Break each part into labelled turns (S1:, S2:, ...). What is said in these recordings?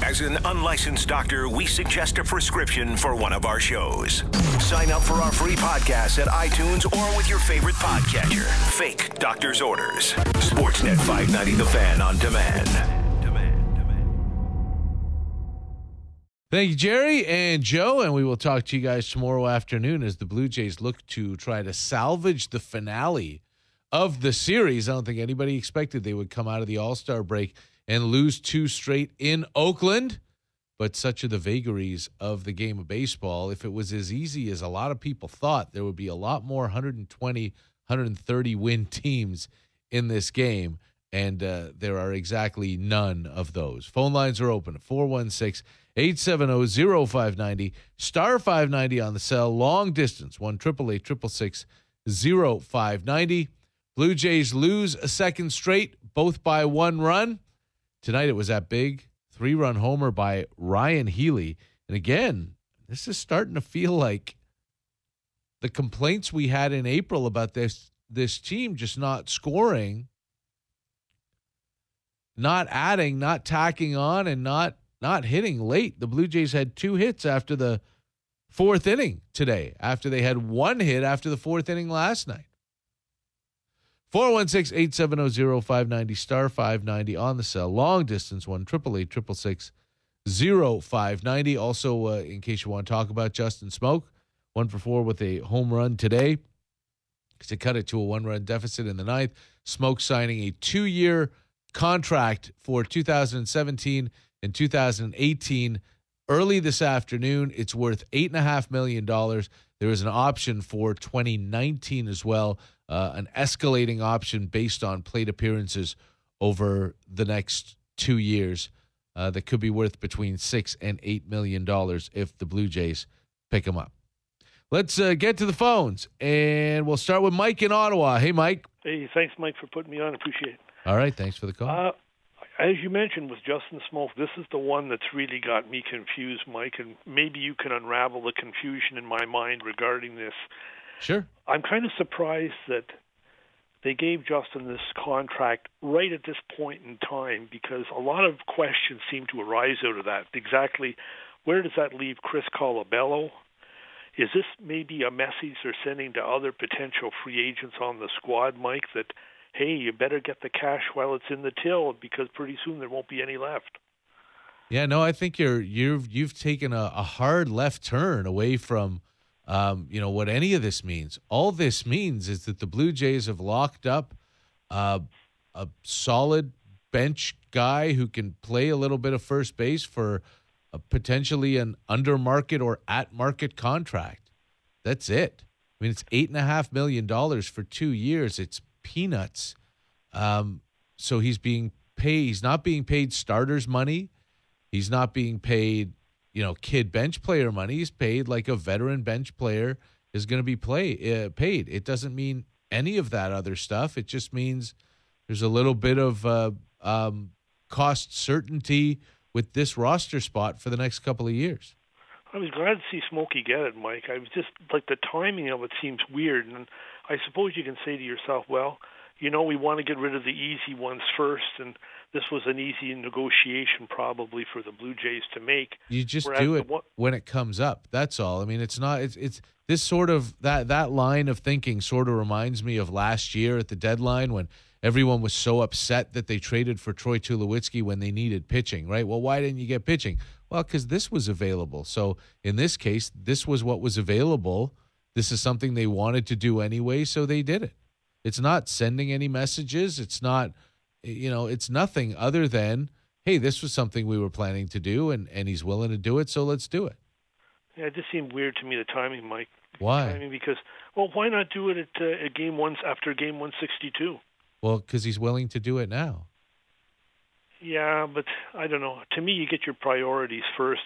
S1: As an unlicensed doctor, we suggest a prescription for one of our shows. Sign up for our free podcast at iTunes or with your favorite podcatcher. Fake doctor's orders. Sportsnet 590 The Fan on demand.
S2: Thank you, Jerry and Joe, and we will talk to you guys tomorrow afternoon as the Blue Jays look to try to salvage the finale of the series. I don't think anybody expected they would come out of the All-Star break and lose 2 straight in Oakland, but such are the vagaries of the game of baseball. If it was as easy as a lot of people thought, there would be a lot more 120, 130 win teams in this game, and there are exactly none of those. Phone lines are open at 416-870-0590, star 590 on the cell, long distance, 1-888-666-0590. Blue Jays lose a second straight, both by 1 run. Tonight it was that big 3-run homer by Ryan Healy. And again, this is starting to feel like the complaints we had in April about this team just not scoring, not adding, not tacking on, and not hitting late. The Blue Jays had 2 hits after the 4th inning today, after they had 1 hit after the 4th inning last night. 416-870-0590, star 590 on the cell. Long distance, 1-888-666-0590. Also, in case you want to talk about Justin Smoak, 1 for 4 with a home run today to cut it to a 1-run deficit in the 9th. Smoak signing a 2-year contract for 2017 and 2018 early this afternoon. It's worth $8.5 million. There is an option for 2019 as well, an escalating option based on plate appearances over the next 2 years that could be worth between $6 and $8 million if the Blue Jays pick him up. Let's get to the phones, and we'll start with Mike in Ottawa. Hey, Mike.
S3: Hey, thanks, Mike, for putting me on. Appreciate it.
S2: All right, thanks for the call.
S3: As you mentioned with Justin Smoak, this is the one that's really got me confused, Mike, and maybe you can unravel the confusion in my mind regarding this.
S2: Sure.
S3: I'm kind of surprised that they gave Justin this contract right at this point in time, because a lot of questions seem to arise out of that. Exactly where does that leave Chris Colabello? Is this maybe a message they're sending to other potential free agents on the squad, Mike, that, hey, you better get the cash while it's in the till, because pretty soon there won't be any left?
S2: Yeah, no, I think you've taken a hard left turn away from what any of this means. All this means is that the Blue Jays have locked up a solid bench guy who can play a little bit of first base for potentially an under market or at market contract. That's it. I mean, it's $8.5 million for 2 years. It's peanuts. So he's being paid. He's not being paid starters money. He's not being paid, kid bench player money. He's paid like a veteran bench player is going to be paid. It doesn't mean any of that other stuff. It just means there's a little bit of cost certainty with this roster spot for the next couple of years.
S3: I was glad to see Smokey get it, Mike. I was just like, the timing of it seems weird, and I suppose you can say to yourself, well, we want to get rid of the easy ones first, and this was an easy negotiation probably for the Blue Jays to make.
S2: You just do it when it comes up. That's all. I mean, it's not. It's this sort of that line of thinking sort of reminds me of last year at the deadline when everyone was so upset that they traded for Troy Tulowitzki when they needed pitching, right? Well, why didn't you get pitching? Well, because this was available. So in this case, this was what was available. This is something they wanted to do anyway, so they did it. It's not sending any messages. It's not, it's nothing other than, hey, this was something we were planning to do, and he's willing to do it, so let's do it.
S3: Yeah, it just seemed weird to me, the timing, Mike.
S2: Why?
S3: I mean, because, why not do it at game one after game 162?
S2: Well, because he's willing to do it now.
S3: Yeah, but I don't know. To me, you get your priorities first.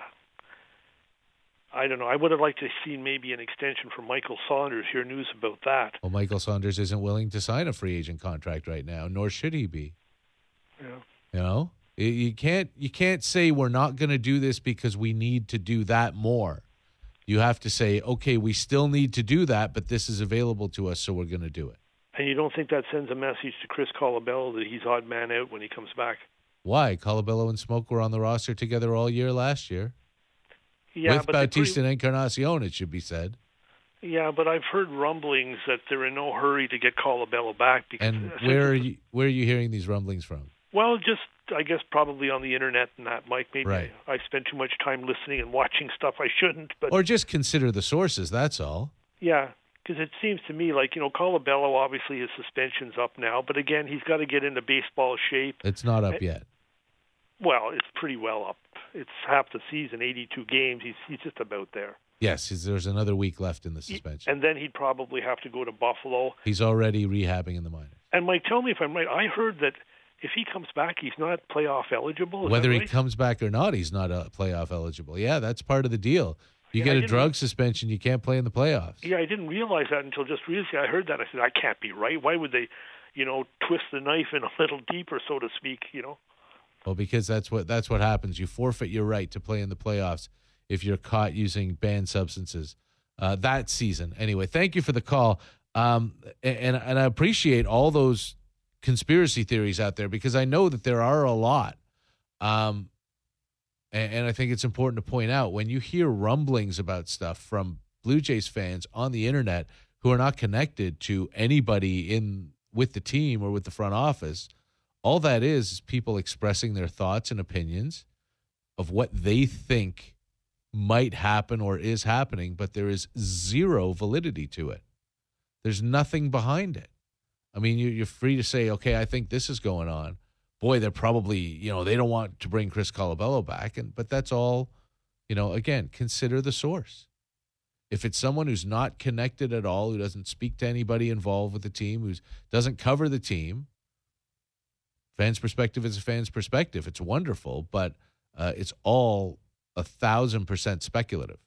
S3: I don't know. I would have liked to see maybe an extension for Michael Saunders. Hear news about that.
S2: Well, Michael Saunders isn't willing to sign a free agent contract right now, nor should he be.
S3: Yeah.
S2: You can't say we're not going to do this because we need to do that more. You have to say, okay, we still need to do that, but this is available to us, so we're going to do it.
S3: And you don't think that sends a message to Chris Colabello that he's odd man out when he comes back?
S2: Why? Colabello and Smoke were on the roster together all year last year.
S3: Yeah,
S2: with Bautista and Encarnacion, it should be said.
S3: Yeah, but I've heard rumblings that they're in no hurry to get Colabello back. Because
S2: and where are you hearing these rumblings from?
S3: Well, just I guess probably on the internet and that, Mike. Maybe
S2: right.
S3: I spend too much time listening and watching stuff I shouldn't. But
S2: or just consider the sources. That's all.
S3: Yeah, because it seems to me like Colabello, obviously his suspension's up now, but again he's got to get into baseball shape.
S2: It's not up yet.
S3: Well, it's pretty well up. It's half the season, 82 games. He's just about there.
S2: Yes, there's another week left in the suspension.
S3: And then he'd probably have to go to Buffalo.
S2: He's already rehabbing in the minors.
S3: And Mike, tell me if I'm right. I heard that if he comes back, he's not playoff eligible.
S2: Whether
S3: right?
S2: he comes back or not, he's not playoff eligible. Yeah, that's part of the deal. You get a drug suspension, you can't play in the playoffs.
S3: Yeah, I didn't realize that until just recently. I heard that. I said, that can't be right. Why would they, twist the knife in a little deeper, so to speak,
S2: Well, because that's what happens. You forfeit your right to play in the playoffs if you're caught using banned substances that season. Anyway, thank you for the call. And I appreciate all those conspiracy theories out there because I know that there are a lot. And I think it's important to point out when you hear rumblings about stuff from Blue Jays fans on the internet who are not connected to anybody with the team or with the front office, all that is people expressing their thoughts and opinions of what they think might happen or is happening, but there is zero validity to it. There's nothing behind it. I mean, you're free to say, okay, I think this is going on. Boy, they're probably, they don't want to bring Chris Colabello back. But that's all, again, consider the source. If it's someone who's not connected at all, who doesn't speak to anybody involved with the team, who doesn't cover the team, fan's perspective is a fan's perspective. It's wonderful, but it's all 1,000% speculative.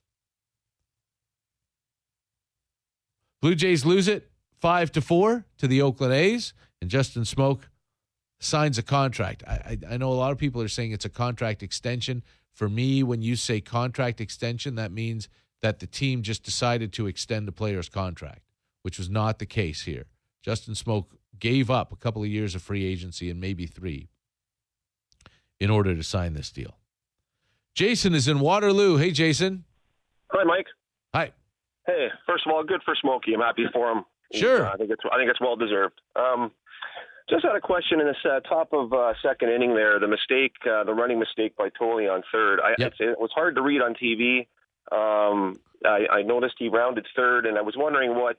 S2: Blue Jays lose it 5-4 to the Oakland A's, and Justin Smoke signs a contract. I know a lot of people are saying it's a contract extension. For me, when you say contract extension, that means that the team just decided to extend a player's contract, which was not the case here. Justin Smoke gave up a couple of years of free agency and maybe 3 in order to sign this deal. Jason is in Waterloo. Hey, Jason.
S4: Hi, Mike.
S2: Hi.
S4: Hey, first of all, good for Smokey. I'm happy for him.
S2: Sure.
S4: I think it's well deserved. Just had a question in this top of second inning there. The mistake, the running mistake by Tolley on third.
S2: Yep.
S4: It was hard to read on TV. I noticed he rounded third, and I was wondering what.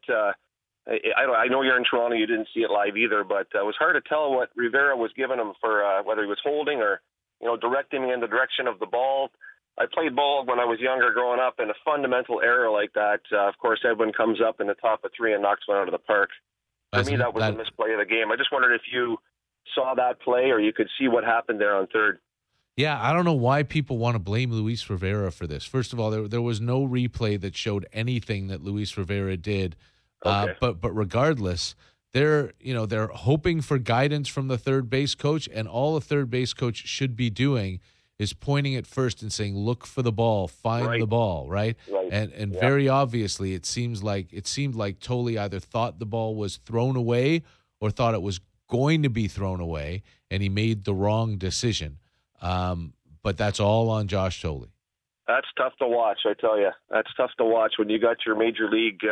S4: I know you're in Toronto. You didn't see it live either, but it was hard to tell what Rivera was giving him for whether he was holding or directing him in the direction of the ball. I played ball when I was younger growing up, and a fundamental error like that, of course, Edwin comes up in the top of 3 and knocks one out of the park. For me, that was a misplay of the game. I just wondered if you saw that play or you could see what happened there on third.
S2: Yeah, I don't know why people want to blame Luis Rivera for this. First of all, there was no replay that showed anything that Luis Rivera did.
S4: Okay.
S2: But regardless, they're hoping for guidance from the third base coach, and all a third base coach should be doing is pointing at first and saying, "Look for the ball, find the ball," right? And very obviously, it seemed like Tolley either thought the ball was thrown away or thought it was going to be thrown away, and he made the wrong decision. But that's all on Josh Tolley.
S4: That's tough to watch, I tell you. That's tough to watch when you got your major league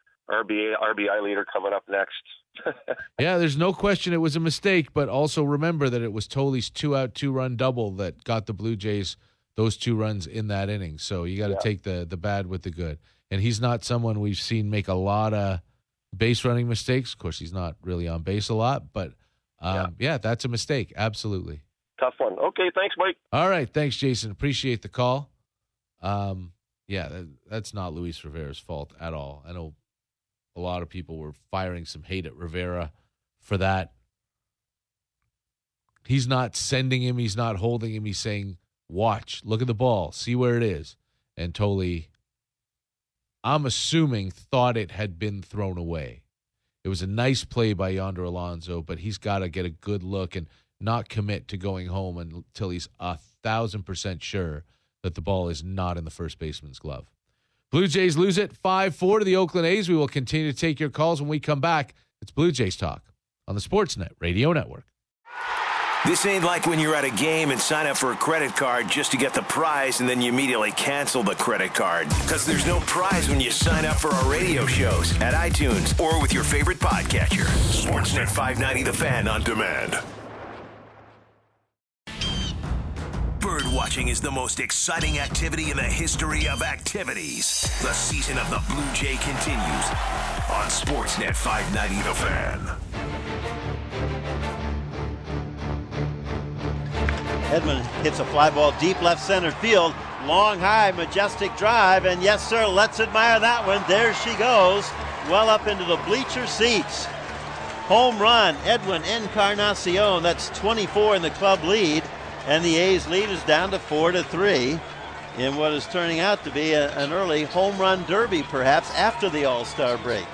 S4: RBI leader coming up next.
S2: Yeah, there's no question it was a mistake, but also remember that it was Tolley's 2-out, 2-run double that got the Blue Jays those 2 runs in that inning. So you got to take the bad with the good. And he's not someone we've seen make a lot of base running mistakes. Of course, he's not really on base a lot, but that's a mistake. Absolutely.
S4: Tough one. Okay, thanks, Mike.
S2: All right, thanks, Jason. Appreciate the call. That's not Luis Rivera's fault at all. I know a lot of people were firing some hate at Rivera for that. He's not sending him. He's not holding him. He's saying, watch, look at the ball, see where it is. And Tolley, I'm assuming, thought it had been thrown away. It was a nice play by Yonder Alonso, but he's got to get a good look and not commit to going home until he's 1,000% sure that the ball is not in the first baseman's glove. Blue Jays lose it 5-4 to the Oakland A's. We will continue to take your calls when we come back. It's Blue Jays Talk on the Sportsnet Radio Network.
S1: This ain't like when you're at a game and sign up for a credit card just to get the prize and then you immediately cancel the credit card. Because there's no prize when you sign up for our radio shows at iTunes or with your favorite podcatcher. Sportsnet 590 The Fan on demand. Bird watching is the most exciting activity in the history of activities. The season of the Blue Jay continues on Sportsnet 590 The Fan.
S5: Edman hits a fly ball deep left center field. Long, high, majestic drive. And yes, sir, let's admire that one. There she goes. Well up into the bleacher seats. Home run, Edwin Encarnacion. That's 24 in the club lead. And the A's lead is down to 4-3 in what is turning out to be an early home run derby, perhaps, after the All-Star break.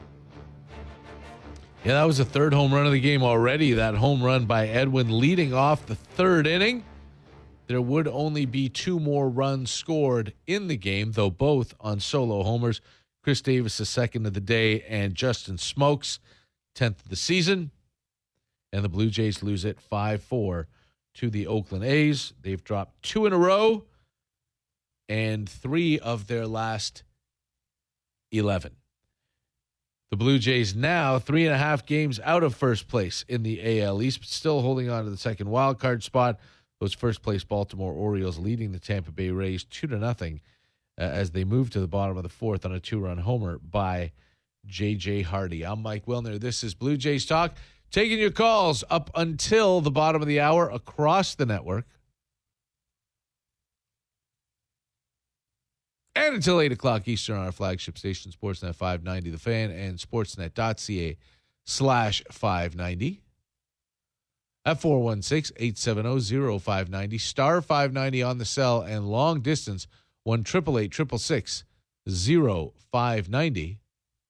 S2: Yeah, that was the third home run of the game already. That home run by Edwin leading off the third inning. There would only be 2 more runs scored in the game, though both on solo homers. Chris Davis, the second of the day, and Justin Smokes, 10th of the season. And the Blue Jays lose it 5-4 to the Oakland A's. They've dropped 2 in a row and 3 of their last 11. The Blue Jays now 3.5 games out of first place in the AL East, but still holding on to the second wild card spot. Those first place Baltimore Orioles leading the Tampa Bay Rays 2-0 as they move to the bottom of the fourth on a 2-run homer by J.J. Hardy. I'm Mike Wilner. This is Blue Jays Talk. Taking your calls up until the bottom of the hour across the network. And until 8 o'clock Eastern on our flagship station, Sportsnet 590 The Fan and sportsnet.ca/590. At 416-870-0590. Star 590 on the cell and long distance, 1-888-666-0590.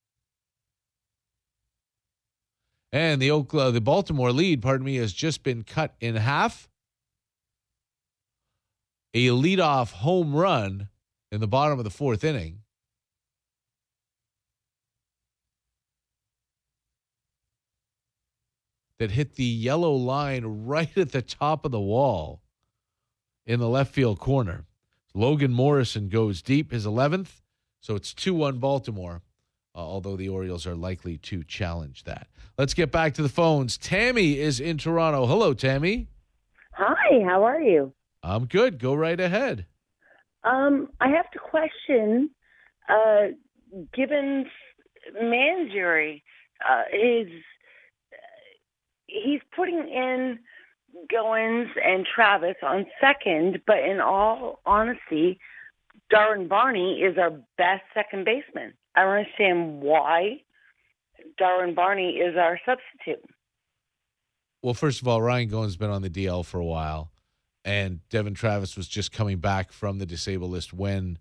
S2: And the Baltimore lead, has just been cut in half. A leadoff home run in the bottom of the fourth inning that hit the yellow line right at the top of the wall in the left field corner. Logan Morrison goes deep, his 11th, so it's 2-1 Baltimore, although the Orioles are likely to challenge that. Let's get back to the phones. Tammy is in Toronto. Hello, Tammy.
S6: Hi, how are you?
S2: I'm good. Go right ahead.
S6: I have to question Gibbons' Mangieri. He's putting in Goins and Travis on second, but in all honesty, Darwin Barney is our best second baseman. I don't understand why Darwin Barney is our substitute.
S2: Well, first of all, Ryan Goins has been on the DL for a while, and Devin Travis was just coming back from the disabled list when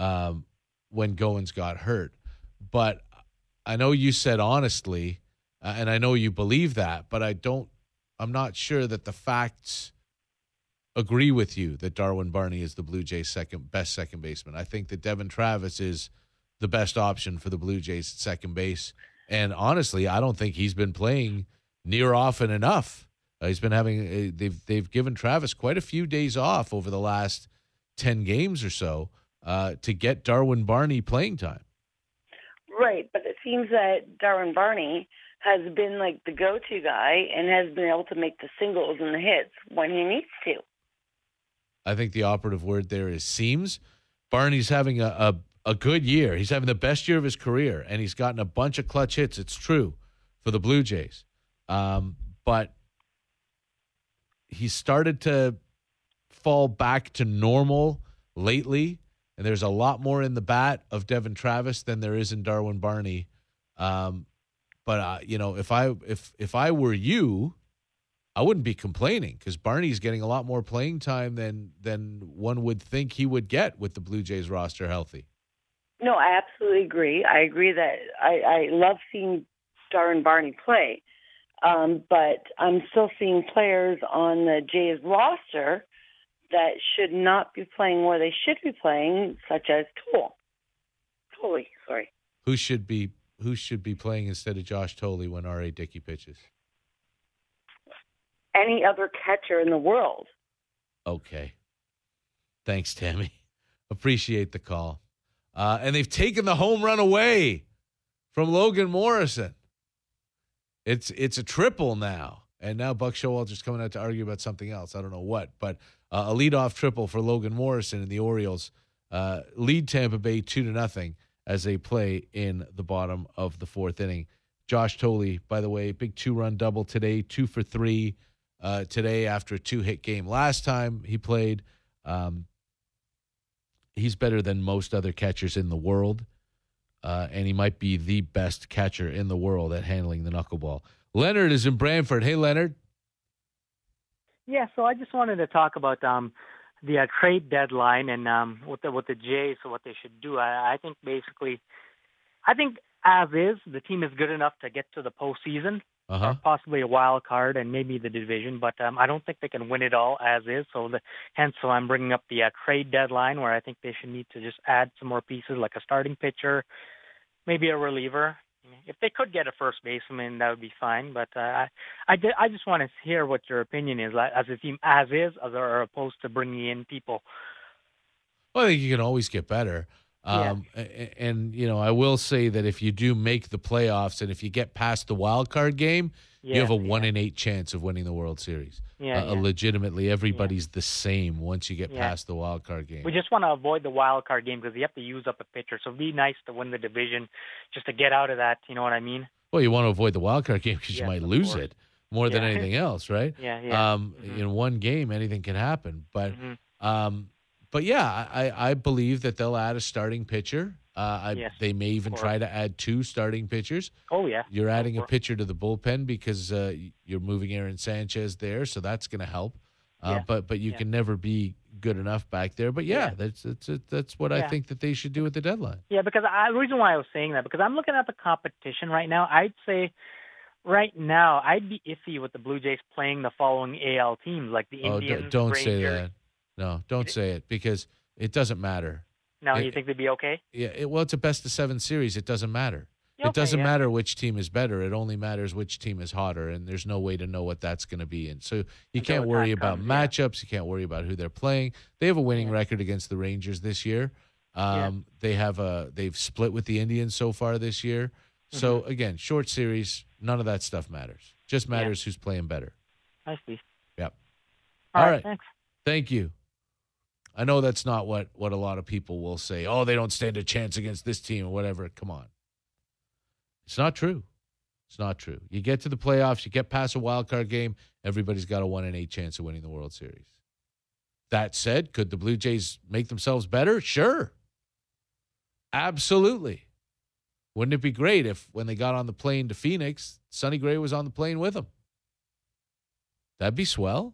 S2: Goins got hurt. But I know you said honestly, and I know you believe that, but I'm not sure that the facts agree with you that Darwin Barney is the Blue Jays' best second baseman. I think that Devin Travis is the best option for the Blue Jays at second base. And honestly, I don't think he's been playing near often enough. He's been having they've given Travis quite a few days off over the last 10 games or so to get Darwin Barney playing time.
S6: Right, but it seems that Darwin Barney has been like the go-to guy and has been able to make the singles and the hits when he needs to.
S2: I think the operative word there is seems. Barney's having a good year. He's having the best year of his career, and he's gotten a bunch of clutch hits. It's true for the Blue Jays. But he's started to fall back to normal lately, and there's a lot more in the bat of Devin Travis than there is in Darwin Barney. But if I were you, I wouldn't be complaining because Barney's getting a lot more playing time than one would think he would get with the Blue Jays roster healthy.
S6: No, I absolutely agree. I agree that I love seeing Darwin Barney play. But I'm still seeing players on the Jays roster that should not be playing where they should be playing, such as Tolley.
S2: Who should be playing instead of Josh Tolley when R.A. Dickey pitches?
S6: any other catcher in the world.
S2: Okay. Thanks, Tammy. Appreciate the call. And they've taken the home run away from Logan Morrison. It's a triple now. And now Buck Showalter's coming out to argue about something else. I don't know what. But a leadoff triple for Logan Morrison, and the Orioles lead Tampa Bay 2-0 as they play in the bottom of the fourth inning. Josh Thole, by the way, big 2-run double today, 2 for 3 today after a 2-hit game last time he played. He's better than most other catchers in the world, and he might be the best catcher in the world at handling the knuckleball. Leonard is in Brantford. Hey, Leonard.
S7: Yeah, so I just wanted to talk about the trade deadline and with the Jays, so what they should do. I think as is, the team is good enough to get to the postseason, or possibly a wild card and maybe the division, but I don't think they can win it all as is. So I'm bringing up the trade deadline, where I think they should need to just add some more pieces, like a starting pitcher, maybe a reliever. If they could get a first baseman, that would be fine. But I just want to hear what your opinion is, like, as a team as is, or opposed to bringing in people.
S2: Well, I think you can always get better. And, I will say that if you do make the playoffs and if you get past the wild card game, you have a 1 in 8 chance of winning the World Series. Legitimately, everybody's the same once you get past the wild card game.
S7: We just want to avoid the wild card game because you have to use up a pitcher. So it'd be nice to win the division just to get out of that. You know what I mean?
S2: Well, you want to avoid the wild card game because you might lose it more than anything else, right? In one game, anything can happen. But I believe that they'll add a starting pitcher. They may even try to add 2 starting pitchers.
S7: Oh, yeah.
S2: You're adding a pitcher to the bullpen because you're moving Aaron Sanchez there, so that's going to help. But you can never be good enough back there. But that's what I think that they should do at the deadline.
S7: Yeah, because the reason why I was saying that, because I'm looking at the competition right now. I'd say right now I'd be iffy with the Blue Jays playing the following AL teams, like the Indians,
S2: don't
S7: Rangers.
S2: say that. No, don't say it, because it doesn't matter.
S7: No, you think they'd be okay?
S2: Yeah, it's a best-of-7 series. It doesn't matter. It doesn't matter which team is better. It only matters which team is hotter, and there's no way to know what that's going to be. And so you can't worry about matchups. You can't worry about who they're playing. They have a winning record against the Rangers this year. They've split with the Indians so far this year. So, again, short series, none of that stuff matters. Just matters who's playing better.
S7: I see.
S2: Yep.
S7: All right. Thanks.
S2: Thank you. I know that's not what a lot of people will say. Oh, they don't stand a chance against this team or whatever. Come on. It's not true. It's not true. You get to the playoffs, you get past a wild card game, everybody's got a 1 in 8 chance of winning the World Series. That said, could the Blue Jays make themselves better? Sure. Absolutely. Wouldn't it be great if when they got on the plane to Phoenix, Sonny Gray was on the plane with them? That'd be swell.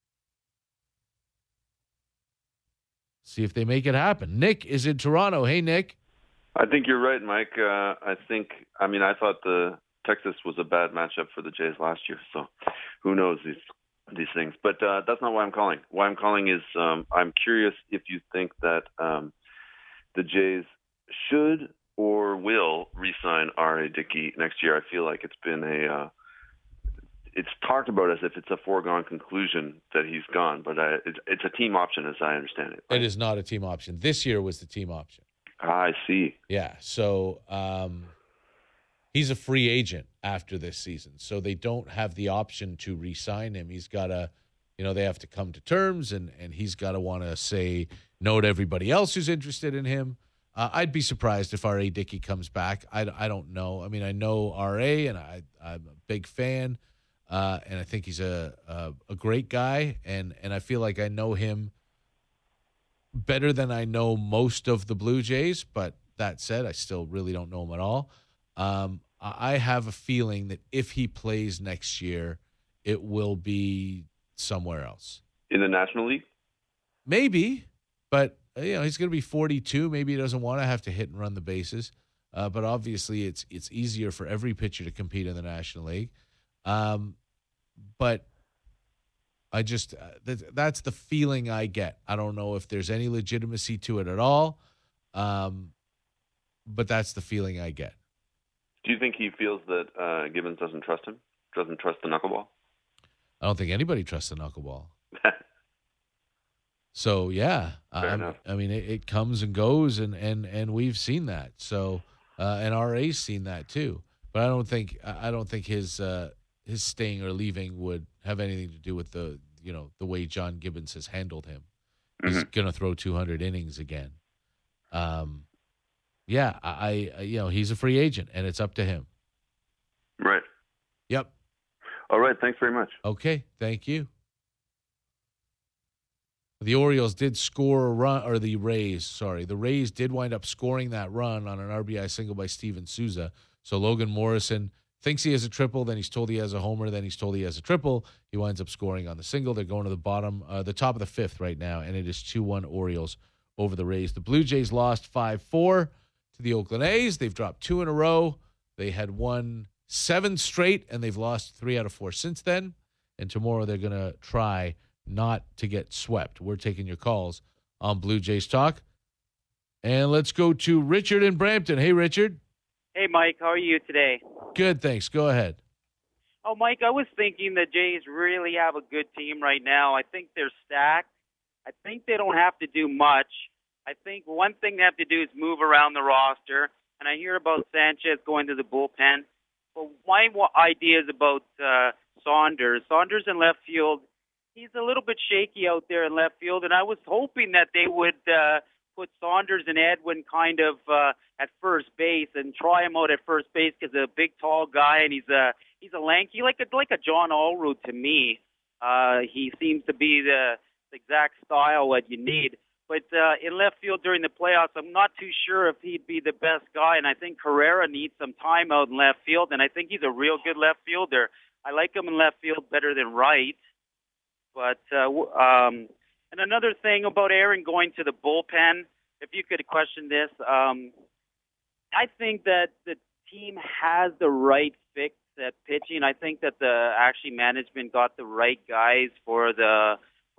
S2: See if they make it happen. Nick is in Toronto. Hey, Nick.
S8: I think you're right, Mike. I thought the Texas was a bad matchup for the Jays last year, so who knows these things. But that's not why I'm calling. Why I'm calling is I'm curious if you think that the Jays should or will re-sign R.A. Dickey next year. I feel like it's been it's talked about as if it's a foregone conclusion that he's gone, but it's a team option as I understand it.
S2: It is not a team option. This year was the team option.
S8: I see.
S2: Yeah, so he's a free agent after this season, so they don't have the option to re-sign him. He's got to, they have to come to terms, and he's got to want to say no to everybody else who's interested in him. I'd be surprised if R.A. Dickey comes back. I don't know. I mean, I know R.A., and I'm a big fan. And I think he's a great guy, and I feel like I know him better than I know most of the Blue Jays. But that said, I still really don't know him at all. I have a feeling that if he plays next year, it will be somewhere else.
S8: In the National League?
S2: Maybe, but he's going to be 42. Maybe he doesn't want to have to hit and run the bases. But obviously, it's easier for every pitcher to compete in the National League. But I just that's the feeling I get. I don't know if there's any legitimacy to it at all, but that's the feeling I get.
S8: Do you think he feels that Gibbons doesn't trust him? Doesn't trust the knuckleball?
S2: I don't think anybody trusts the knuckleball. So, yeah, I mean, it comes and goes, and we've seen that. So, and RA's seen that too. But I don't think his staying or leaving would have anything to do with the way John Gibbons has handled him. Mm-hmm. He's going to throw 200 innings again. He's a free agent, and it's up to him.
S8: Right.
S2: Yep.
S8: All right. Thanks very much.
S2: Okay. Thank you. The Orioles did score a run, or the Rays did wind up scoring that run on an RBI single by Steven Souza. So Logan Morrison thinks he has a triple, then he's told he has a homer, then he's told he has a triple. He winds up scoring on the single. They're going to the top of the fifth right now, and it is 2-1 Orioles over the Rays. The Blue Jays lost 5-4 to the Oakland A's. They've dropped 2 in a row. They had won 7 straight, and they've lost 3 out of 4 since then. And tomorrow they're going to try not to get swept. We're taking your calls on Blue Jays Talk. And let's go to Richard in Brampton. Hey, Richard.
S9: Hey, Mike. How are you today?
S2: Good, thanks. Go ahead.
S9: Oh, Mike, I was thinking the Jays really have a good team right now. I think they're stacked. I think they don't have to do much. I think one thing they have to do is move around the roster. And I hear about Sanchez going to the bullpen. But my idea is about Saunders. Saunders in left field. He's a little bit shaky out there in left field, and I was hoping that they would put Saunders and Edwin kind of at first base and try him out at first base because he's a big, tall guy, and he's a lanky, like a John Allrood to me. He seems to be the exact style that you need. But in left field during the playoffs, I'm not too sure if he'd be the best guy, and I think Carrera needs some time out in left field, and I think he's a real good left fielder. I like him in left field better than right. But and another thing about Aaron going to the bullpen, if you could question this, I think that the team has the right fix at pitching. I think that the management got the right guys for the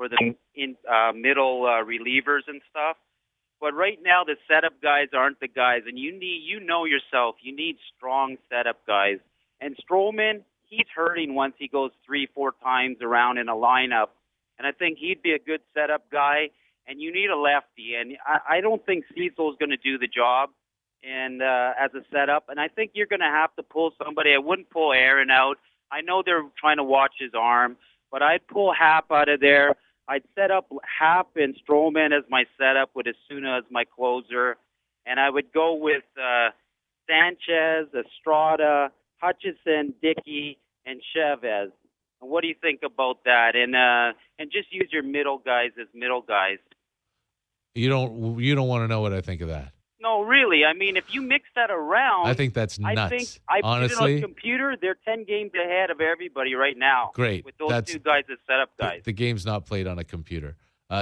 S9: middle relievers and stuff. But right now the setup guys aren't the guys, and you need strong setup guys. And Stroman, he's hurting once he goes 3-4 times around in a lineup. And I think he'd be a good setup guy. And you need a lefty. And I don't think Cecil's going to do the job as a setup. And I think you're going to have to pull somebody. I wouldn't pull Aaron out. I know they're trying to watch his arm. But I'd pull Happ out of there. I'd set up Happ and Stroman as my setup with Asuna as my closer. And I would go with Sanchez, Estrada, Hutchison, Dickey, and Chavez. And what do you think about that? And just use your middle guys as middle guys.
S2: You don't want to know what I think of that.
S9: No, really. I mean, if you mix that around,
S2: I think that's nuts.
S9: Honestly, put it on the computer. They're 10 games ahead of everybody right now.
S2: Great,
S9: with those two guys as setup guys.
S2: The game's not played on a computer.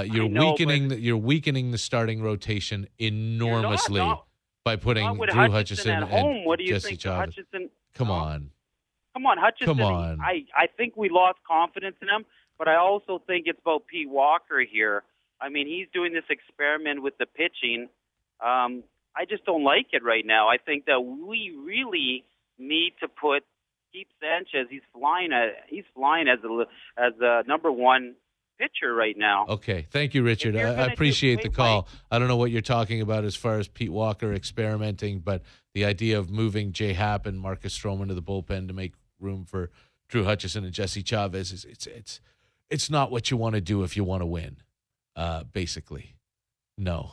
S2: You're weakening the starting rotation enormously by putting Drew Hutchison
S9: at home.
S2: And
S9: what do you
S2: Jesse
S9: think?
S2: Chavez.
S9: Hutchison,
S2: Come on,
S9: Hutchison.
S2: Come on.
S9: I think we lost confidence in him, but I also think it's about Pete Walker here. I mean, he's doing this experiment with the pitching. I just don't like it right now. I think that we really need to keep Sanchez. He's flying as a number one pitcher right now.
S2: Okay, thank you, Richard. I appreciate the call. I don't know what you're talking about as far as Pete Walker experimenting, but the idea of moving Jay Happ and Marcus Stroman to the bullpen to make room for Drew Hutchison and Jesse Chavez it's not what you want to do if you want to win. Basically, no.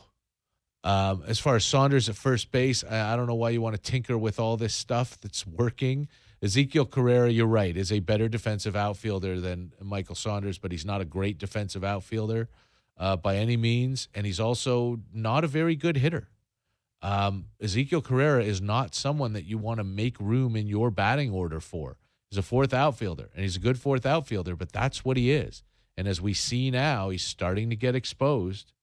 S2: As far as Saunders at first base, I don't know why you want to tinker with all this stuff that's working. Ezekiel Carrera, you're right, is a better defensive outfielder than Michael Saunders, but he's not a great defensive outfielder by any means, and he's also not a very good hitter. Ezekiel Carrera is not someone that you want to make room in your batting order for. He's a fourth outfielder, and he's a good fourth outfielder, but that's what he is. And as we see now, he's starting to get exposed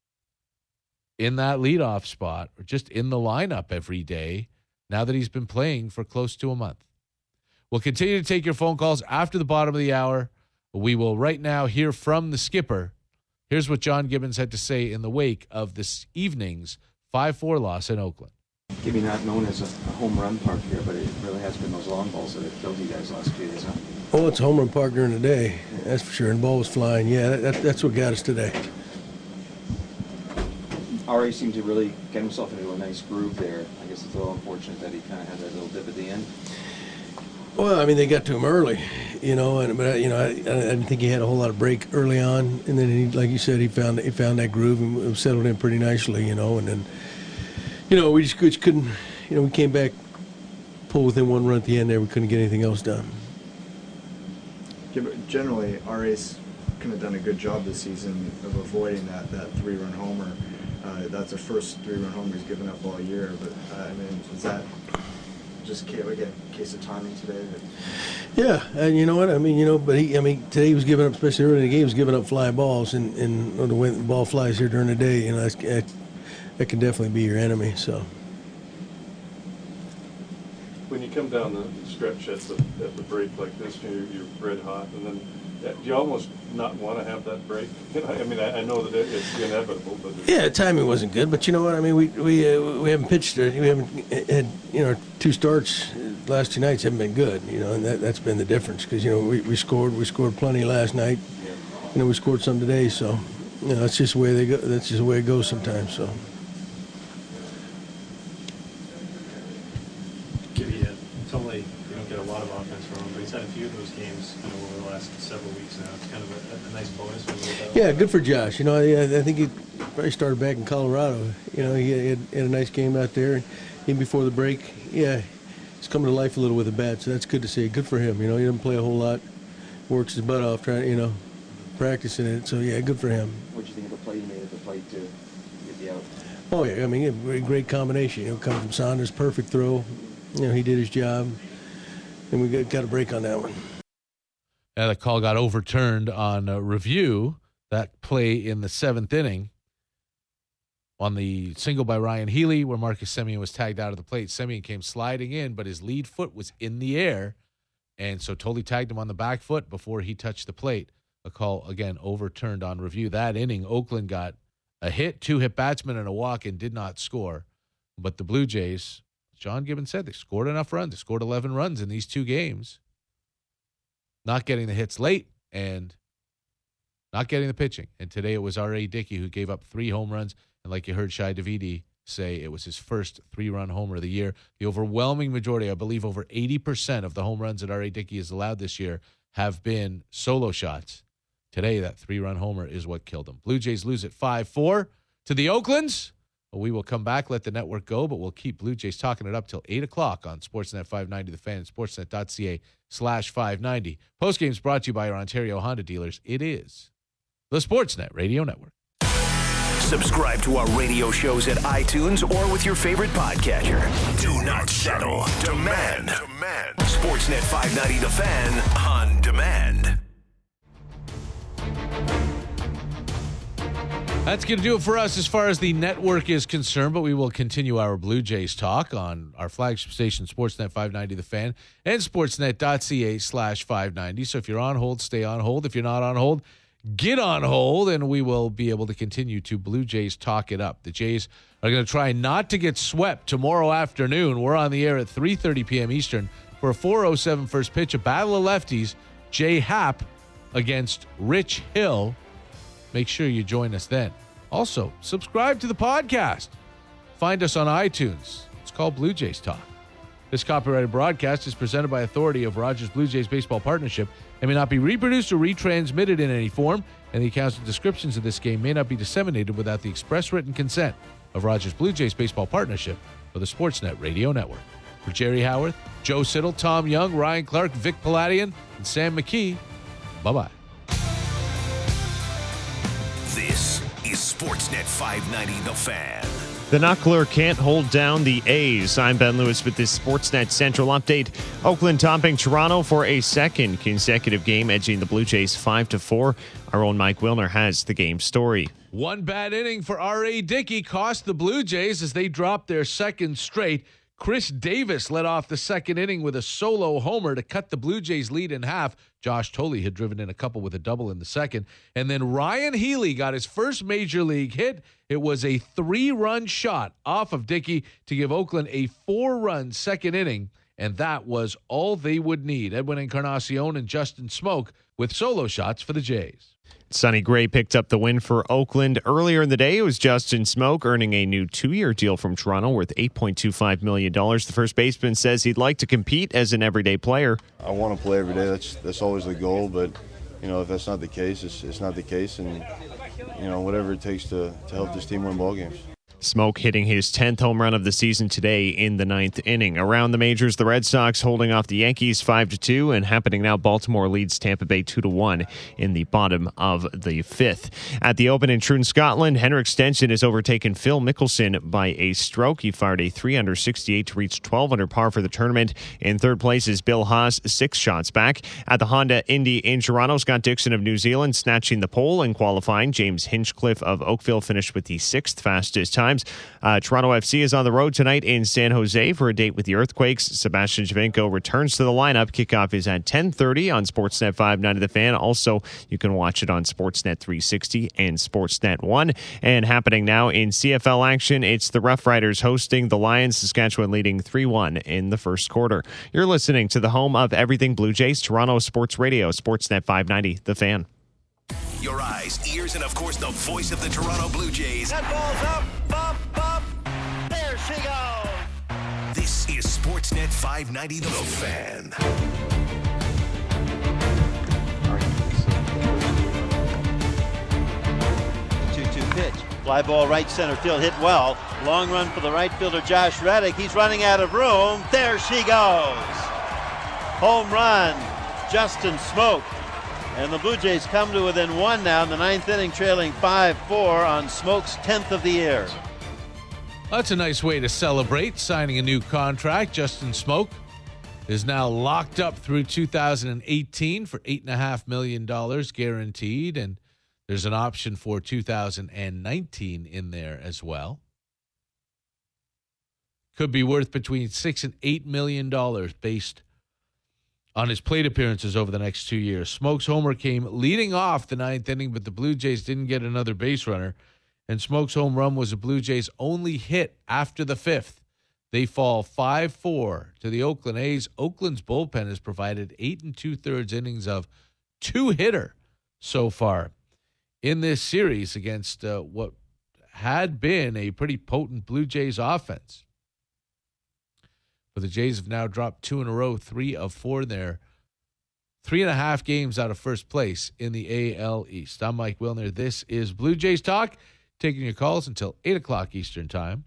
S2: in that leadoff spot or just in the lineup every day now that he's been playing for close to a month. We'll continue to take your phone calls after the bottom of the hour. We will right now hear from the skipper. Here's what John Gibbons had to say in the wake of this evening's 5-4 loss in Oakland.
S10: Maybe not known as a home run park here, but it really has been those long balls that have killed you guys last few days, huh? Oh, it's a home run park during the day, that's for sure. And the ball was flying. Yeah, that's what got us today.
S11: RA seemed to really get himself into a nice groove there. I guess it's a little unfortunate that he kind of had that little dip at the end.
S10: Well, I mean, they got to him early, but I didn't think he had a whole lot of break early on. And then, he, like you said, he found that groove and it settled in pretty nicely, And then, we just couldn't, we came back, pulled within one run at the end there. We couldn't get anything else done.
S12: Yeah, but generally, RA's kind of done a good job this season of avoiding that 3-run homer. That's the first 3-run homer he's given up all year. But is that just a case of timing today?
S10: Yeah, and you know what? But today he was giving up, especially early in the game, he was giving up fly balls, and when the ball flies here during the day, that can definitely be your enemy. So.
S13: When you come down the stretch at the break like this, you're red hot, and then do you almost not want to have that break? I know that it's inevitable, but
S10: yeah, timing wasn't good. But you know what? We haven't pitched. We haven't had our 2 starts. The last 2 nights haven't been good. And that's been the difference because we scored plenty last night. Yeah. We scored some today. So that's just the way they go. That's just the way it goes sometimes. So.
S14: Totally, you don't get a lot of offense from him, but he's had a few of those games, over the last several weeks now. It's kind of a nice bonus.
S10: Yeah, good for Josh. I think he probably started back in Colorado. He had a nice game out there, even before the break. Yeah, he's coming to life a little with the bat, so that's good to see. Good for him. He doesn't play a whole lot, works his butt off trying, practicing it. So yeah, good for him.
S11: What do you think of the play he made at the plate to get the out?
S10: Oh yeah, a great combination. Coming from Saunders, perfect throw. He did his job, and we got a break on that one.
S2: Yeah, the call got overturned on review. That play in the 7th inning on the single by Ryan Healy where Marcus Semien was tagged out of the plate. Semien came sliding in, but his lead foot was in the air, and so Tolley tagged him on the back foot before he touched the plate. A call, again, overturned on review. That inning, Oakland got a hit, 2 hit batsmen, and a walk and did not score. But the Blue Jays, John Gibbons said, they scored enough runs. They scored 11 runs in these 2 games. Not getting the hits late and not getting the pitching. And today it was R.A. Dickey who gave up 3 home runs. And like you heard Shai Davidi say, it was his first 3-run homer of the year. The overwhelming majority, I believe over 80% of the home runs that R.A. Dickey has allowed this year have been solo shots. Today, that 3-run homer is what killed him. Blue Jays lose at 5-4 to the Oaklands. We will come back, let the network go, but we'll keep Blue Jays talking it up till 8 o'clock on Sportsnet 590 The Fan, sportsnet.ca/590. Postgame's brought to you by our Ontario Honda dealers. It is the Sportsnet Radio Network.
S1: Subscribe to our radio shows at iTunes or with your favorite podcatcher. Do not settle. Demand. Sportsnet 590 The Fan on demand.
S2: That's going to do it for us as far as the network is concerned, but we will continue our Blue Jays talk on our flagship station, Sportsnet 590 The Fan, and sportsnet.ca/590. So if you're on hold, stay on hold. If you're not on hold, get on hold, and we will be able to continue to Blue Jays talk it up. The Jays are going to try not to get swept tomorrow afternoon. We're on the air at 3:30 p.m. Eastern for a 4:07 first pitch, a battle of lefties. Jay Happ against Rich Hill. Make sure you join us then. Also, subscribe to the podcast. Find us on iTunes. It's called Blue Jays Talk. This copyrighted broadcast is presented by authority of Rogers Blue Jays Baseball Partnership and may not be reproduced or retransmitted in any form, and the accounts and descriptions of this game may not be disseminated without the express written consent of Rogers Blue Jays Baseball Partnership or the Sportsnet Radio Network. For Jerry Howarth, Joe Siddall, Tom Young, Ryan Clark, Vic Paladian, and Sam McKee, bye-bye.
S1: This is Sportsnet 590 The Fan.
S15: The Knuckler can't hold down the A's. I'm Ben Lewis with this Sportsnet Central update. Oakland topping Toronto for a second consecutive game, edging the Blue Jays 5-4. Our own Mike Wilner has the game story.
S2: One bad inning for R.A. Dickey cost the Blue Jays as they dropped their second straight. Chris Davis led off the second inning with a solo homer to cut the Blue Jays lead in half. Josh Tolley had driven in a couple with a double in the second. And then Ryan Healy got his first major league hit. It was a 3-run shot off of Dickey to give Oakland a 4-run second inning and that was all they would need. Edwin Encarnacion and Justin Smoak with solo shots for the Jays.
S15: Sonny Gray picked up the win for Oakland. Earlier in the day, it was Justin Smoak earning a new 2-year deal from Toronto worth $8.25 million. The first baseman says he'd like to compete as an everyday player.
S16: I want to play every day. That's always the goal, but if that's not the case, it's not the case, and whatever it takes to help this team win ball games.
S15: Smoak hitting his 10th home run of the season today in the 9th inning. Around the majors, the Red Sox holding off the Yankees 5-2, and happening now, Baltimore leads Tampa Bay 2-1 in the bottom of the 5th. At the Open in Troon, Scotland, Henrik Stenson has overtaken Phil Mickelson by a stroke. He fired a 3 under 68 to reach 12 under par for the tournament. In third place is Bill Haas, 6 shots back. At the Honda Indy in Toronto, Scott Dixon of New Zealand snatching the pole in qualifying. James Hinchcliffe of Oakville finished with the 6th fastest time. Toronto FC is on the road tonight in San Jose for a date with the Earthquakes. Sebastian Giovinco returns to the lineup. Kickoff is at 10:30 on Sportsnet 590 The Fan. Also, you can watch it on Sportsnet 360 and Sportsnet 1. And happening now in CFL action, it's the Rough Riders hosting the Lions. Saskatchewan leading 3-1 in the first quarter. You're listening to the home of everything Blue Jays, Toronto Sports Radio, Sportsnet 590 The Fan.
S1: Your eyes, ears, and of course the voice of the Toronto Blue Jays.
S5: That ball's up. There she goes.
S1: This is Sportsnet 590 The Fan.
S5: 2-2 pitch. Fly ball right center field, hit well. Long run for the right fielder Josh Reddick. He's running out of room. There she goes. Home run, Justin Smoak. And the Blue Jays come to within 1 now in the 9th inning, trailing 5-4 on Smoak's 10th of the year.
S2: That's a nice way to celebrate signing a new contract. Justin Smoak is now locked up through 2018 for $8.5 million guaranteed, and there's an option for 2019 in there as well. Could be worth between $6 and $8 million based on his plate appearances over the next 2 years. Smoak's homer came leading off the 9th inning, but the Blue Jays didn't get another base runner. And Smoak's home run was the Blue Jays' only hit after the 5th. They fall 5-4 to the Oakland A's. Oakland's bullpen has provided 8 2/3 innings of two-hitter so far in this series against what had been a pretty potent Blue Jays offense. But the Jays have now dropped 2 in a row, 3 of 4 there. 3.5 games out of first place in the AL East. I'm Mike Wilner. This is Blue Jays Talk, taking your calls until 8 o'clock Eastern Time.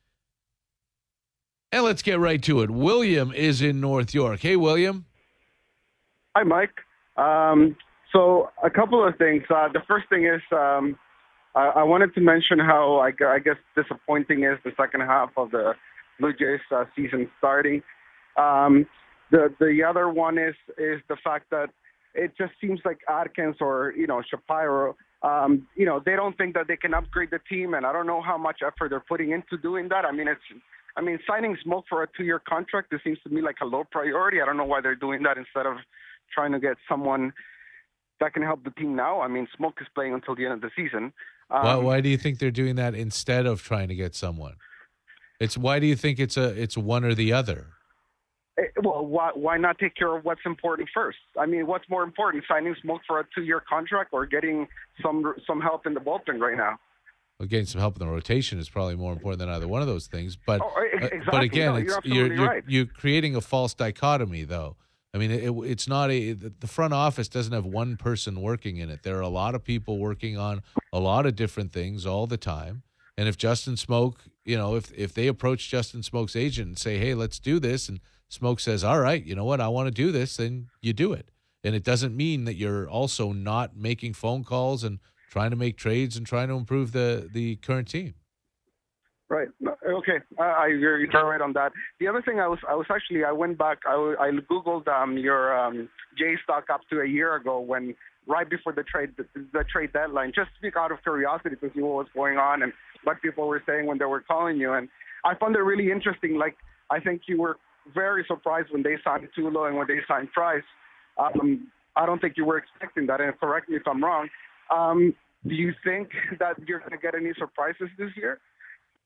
S2: And let's get right to it. William is in North York. Hey, William.
S17: Hi, Mike. So a couple of things. The first thing is I wanted to mention how I guess disappointing is the second half of the Blue Jays season starting. The other one is the fact that it just seems like Atkins or Shapiro, they don't think that they can upgrade the team, and I don't know how much effort they're putting into doing that. I mean, signing Smoak for a 2-year contract, it seems to me like a low priority. I don't know why they're doing that instead of trying to get someone that can help the team now. I mean, Smoak is playing until the end of the season.
S2: Why do you think they're doing that instead of trying to get someone? Why do you think it's one or the other?
S17: Well, why not take care of what's important first? I mean, what's more important, signing Smoak for a 2-year contract or getting some help in the bullpen right now?
S2: Well, getting some help in the rotation is probably more important than either one of those things. But
S17: exactly.
S2: But again,
S17: no, you're right.
S2: You're creating a false dichotomy, though. I mean, it's not the front office doesn't have one person working in it. There are a lot of people working on a lot of different things all the time. And if Justin Smoak, if they approach Justin Smoak's agent and say, hey, let's do this, and Smoak says, all right, you know what, I want to do this, then you do it. And it doesn't mean that you're also not making phone calls and trying to make trades and trying to improve the current team.
S17: Right. Okay. You're right on that. The other thing I went back, I Googled your J stock up to a year ago when right before the trade deadline, just out of curiosity to see what was going on and what people were saying when they were calling you. And I found it really interesting. Like, I think you were very surprised when they signed Tulo and when they signed Price. I don't think you were expecting that, and correct me if I'm wrong. Do you think that you're going to get any surprises this year?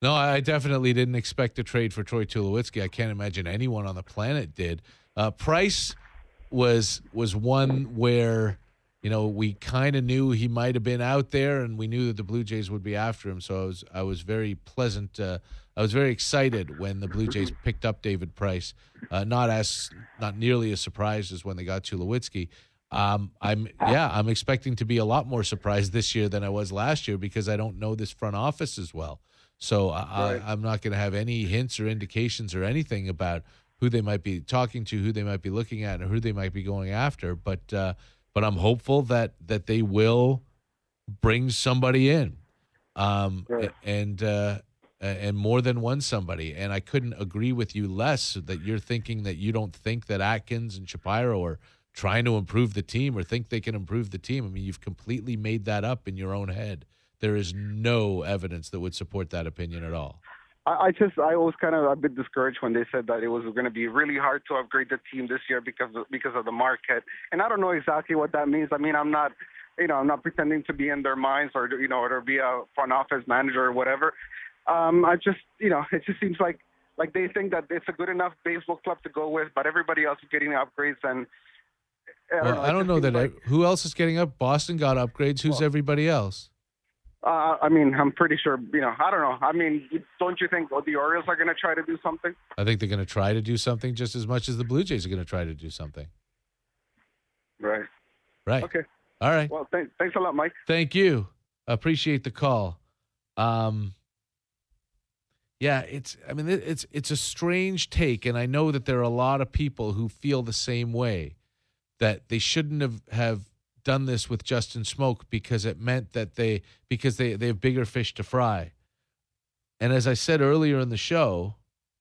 S2: No, I definitely didn't expect a trade for Troy Tulowitzki. I can't imagine anyone on the planet did. Price was one where, we kind of knew he might have been out there, and we knew that the Blue Jays would be after him. So I was very pleasant. I was very excited when the Blue Jays picked up David Price. Not nearly as surprised as when they got Tulowitzki. I'm expecting to be a lot more surprised this year than I was last year because I don't know this front office as well. So I'm not going to have any hints or indications or anything about who they might be talking to, who they might be looking at, or who they might be going after. But I'm hopeful that they will bring somebody in, and more than one somebody. And I couldn't agree with you less that you're thinking that you don't think that Atkins and Shapiro are trying to improve the team or think they can improve the team. I mean, you've completely made that up in your own head. There is no evidence that would support that opinion at all.
S17: I was kind of a bit discouraged when they said that it was going to be really hard to upgrade the team this year because of the market. And I don't know exactly what that means. I mean, I'm not pretending to be in their minds or to be a front office manager or whatever. It just seems like they think that it's a good enough baseball club to go with, but everybody else is getting upgrades. And
S2: I don't know that who else is getting up. Boston got upgrades. Who's everybody else?
S17: I mean, I'm pretty sure, I don't know. I mean, don't you think the Orioles are going to try to do something?
S2: I think they're going to try to do something just as much as the Blue Jays are going to try to do something.
S17: Right.
S2: Okay. All right.
S17: Well, thanks a lot, Mike.
S2: Thank you. Appreciate the call. Yeah, it's a strange take, and I know that there are a lot of people who feel the same way, that they shouldn't have done this with Justin Smoak because it meant that they have bigger fish to fry. And as I said earlier in the show,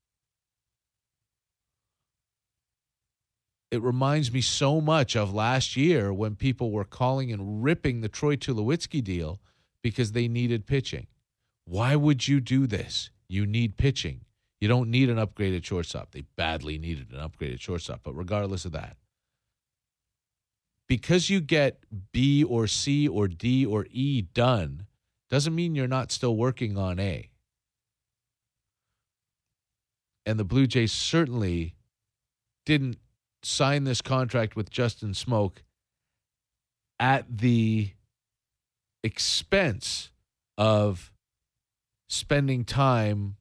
S2: it reminds me so much of last year when people were calling and ripping the Troy Tulowitzki deal because they needed pitching. Why would you do this? You need pitching. You don't need an upgraded shortstop. They badly needed an upgraded shortstop, but regardless of that, because you get B or C or D or E done doesn't mean you're not still working on A. And the Blue Jays certainly didn't sign this contract with Justin Smoak at the expense of spending time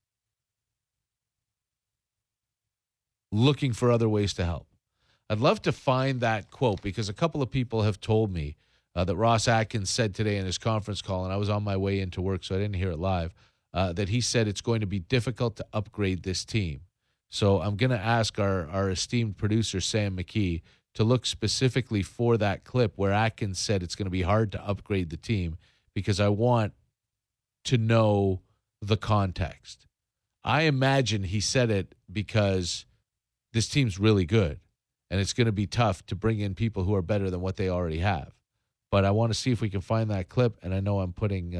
S2: looking for other ways to help. I'd love to find that quote because a couple of people have told me that Ross Atkins said today in his conference call, and I was on my way into work, so I didn't hear it live, that he said it's going to be difficult to upgrade this team. So I'm going to ask our esteemed producer, Sam McKee, to look specifically for that clip where Atkins said it's going to be hard to upgrade the team because I want to know the context. I imagine he said it because this team's really good. And it's going to be tough to bring in people who are better than what they already have. But I want to see if we can find that clip. And I know I'm putting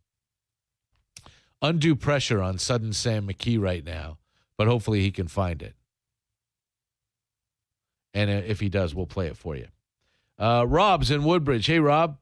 S2: undue pressure on Sudden Sam McKee right now. But hopefully he can find it. And if he does, we'll play it for you. Rob's in Woodbridge. Hey, Rob.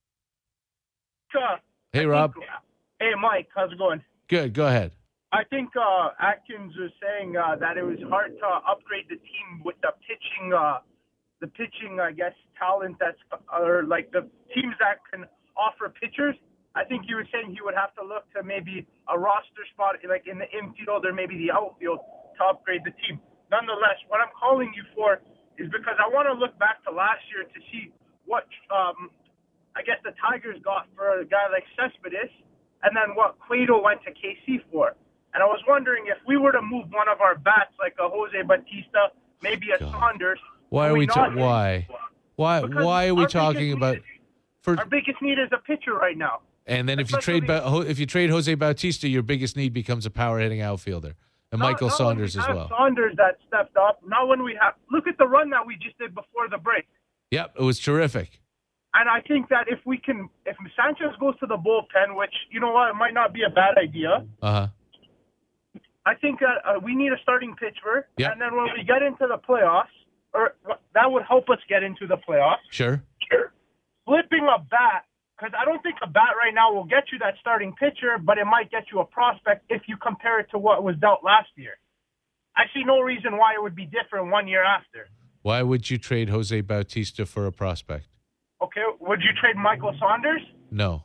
S2: Hey, Rob.
S18: Hey, Mike. How's it going?
S2: Good. Go ahead.
S18: I think Atkins was saying that it was hard to upgrade the team with the pitching, I guess, talent or like the teams that can offer pitchers. I think you were saying he would have to look to maybe a roster spot, like in the infield or maybe the outfield, to upgrade the team. Nonetheless, what I'm calling you for is because I want to look back to last year to see what I guess the Tigers got for a guy like Cespedes, and then what Cueto went to KC for. And I was wondering if we were to move one of our bats, like a Jose Bautista, maybe a Saunders.
S2: Why are we talking about?
S18: Our biggest need is a pitcher right now.
S2: And then if you trade Jose Bautista, your biggest need becomes a power hitting outfielder, and Michael Saunders as well.
S18: Saunders that stepped up. Not when we have. Look at the run that we just did before the break.
S2: Yep, it was terrific.
S18: And I think that if Sanchez goes to the bullpen, which you know what, it might not be a bad idea. I think that we need a starting pitcher, and then when we get into the playoffs, or that would help us get into the playoffs.
S2: Sure.
S18: Flipping a bat because I don't think a bat right now will get you that starting pitcher, but it might get you a prospect if you compare it to what was dealt last year. I see no reason why it would be different 1 year after.
S2: Why would you trade Jose Bautista for a prospect?
S18: Okay, would you trade Michael Saunders?
S2: No.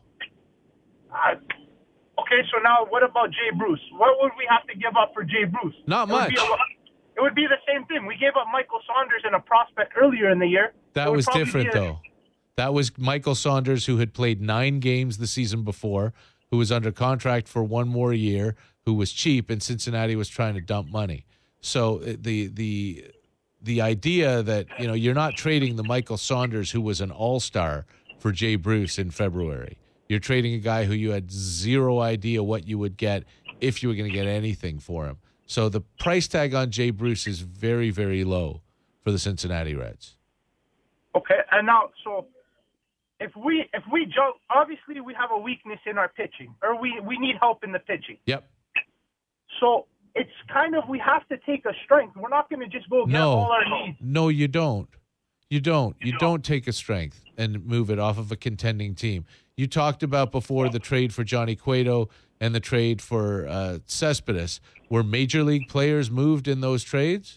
S18: Okay, so now what about Jay Bruce? What would we have to give up for Jay Bruce?
S2: Not much.
S18: It would be the same thing. We gave up Michael Saunders and a prospect earlier in the year.
S2: That was different, though. That was Michael Saunders, who had played 9 games the season before, who was under contract for 1 more year, who was cheap, and Cincinnati was trying to dump money. So the idea that, you know, you're not trading the Michael Saunders, who was an all-star, for Jay Bruce in February. You're trading a guy who you had zero idea what you would get if you were going to get anything for him. So the price tag on Jay Bruce is very, very low for the Cincinnati Reds.
S18: Okay, and now, so if we jump, obviously we have a weakness in our pitching, or we need help in the pitching.
S2: Yep.
S18: So it's kind of, we have to take a strength. We're not going to just go get all our needs.
S2: No, you don't. You don't. You don't take a strength and move it off of a contending team. You talked about before the trade for Johnny Cueto and the trade for Cespedes. Were major league players moved in those trades?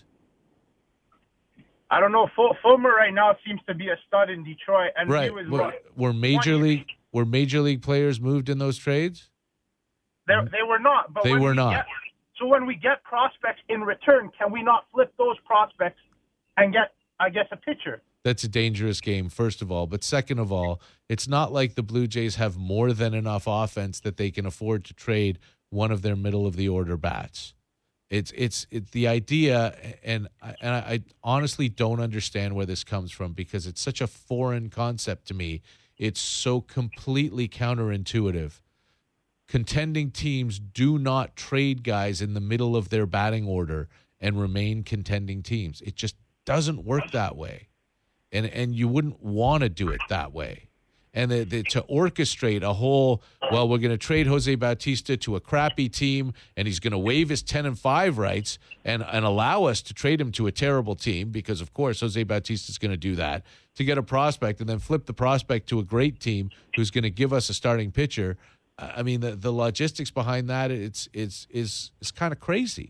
S18: I don't know. Fulmer right now seems to be a stud in Detroit, and
S2: right.
S18: he was
S2: were major league players moved in those trades?
S18: They were not. But
S2: they were not.
S18: So when we get prospects in return, can we not flip those prospects and get, I guess, a pitcher?
S2: That's a dangerous game, first of all. But second of all, it's not like the Blue Jays have more than enough offense that they can afford to trade one of their middle-of-the-order bats. It's the idea, and I honestly don't understand where this comes from because it's such a foreign concept to me. It's so completely counterintuitive. Contending teams do not trade guys in the middle of their batting order and remain contending teams. It just doesn't work that way. And you wouldn't want to do it that way. And to orchestrate a whole, well, we're going to trade Jose Bautista to a crappy team, and he's going to waive his 10-5 rights and allow us to trade him to a terrible team because, of course, Jose Bautista is going to do that, to get a prospect and then flip the prospect to a great team who's going to give us a starting pitcher. I mean, the logistics behind that, it's kind of crazy.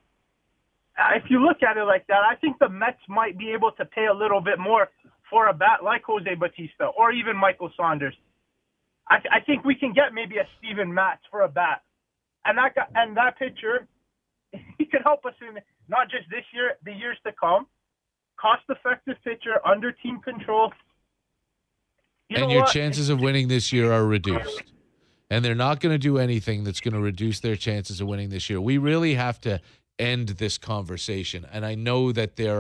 S18: If you look at it like that, I think the Mets might be able to pay a little bit more for a bat like Jose Bautista or even Michael Saunders. I think we can get maybe a Steven Matz for a bat. And that pitcher, he could help us in not just this year, the years to come. Cost-effective pitcher, under team control.
S2: And your chances of winning this year are reduced. And they're not going to do anything that's going to reduce their chances of winning this year. We really have to end this conversation. And I know that there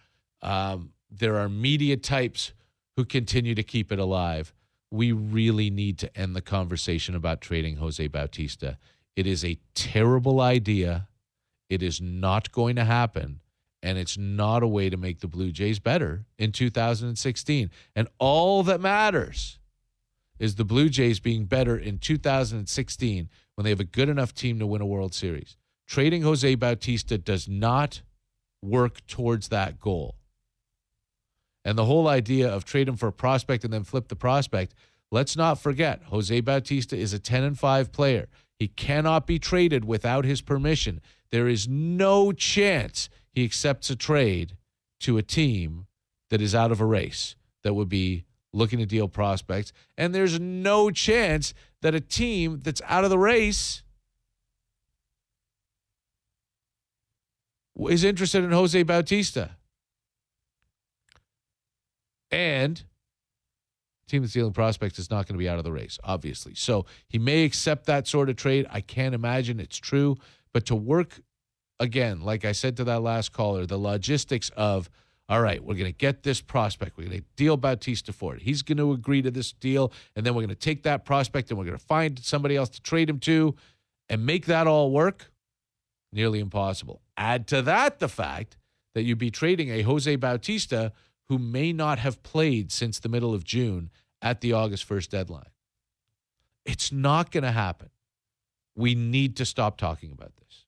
S2: are media types who continue to keep it alive. We really need to end the conversation about trading Jose Bautista. It is a terrible idea. It is not going to happen. And it's not a way to make the Blue Jays better in 2016. And all that matters is the Blue Jays being better in 2016 when they have a good enough team to win a World Series. Trading Jose Bautista does not work towards that goal. And the whole idea of trade him for a prospect and then flip the prospect, let's not forget, Jose Bautista is a 10-5 player. He cannot be traded without his permission. There is no chance he accepts a trade to a team that is out of a race, that would be looking to deal prospects. And there's no chance that a team that's out of the race is interested in Jose Bautista. And a team that's dealing prospects is not going to be out of the race, obviously. So he may accept that sort of trade. I can't imagine it's true. But to work, again, like I said to that last caller, the logistics of, all right, we're going to get this prospect. We're going to deal Bautista for it. He's going to agree to this deal, and then we're going to take that prospect and we're going to find somebody else to trade him to and make that all work. Nearly impossible. Add to that the fact that you'd be trading a Jose Bautista who may not have played since the middle of June at the August 1st deadline. It's not going to happen. We need to stop talking about this.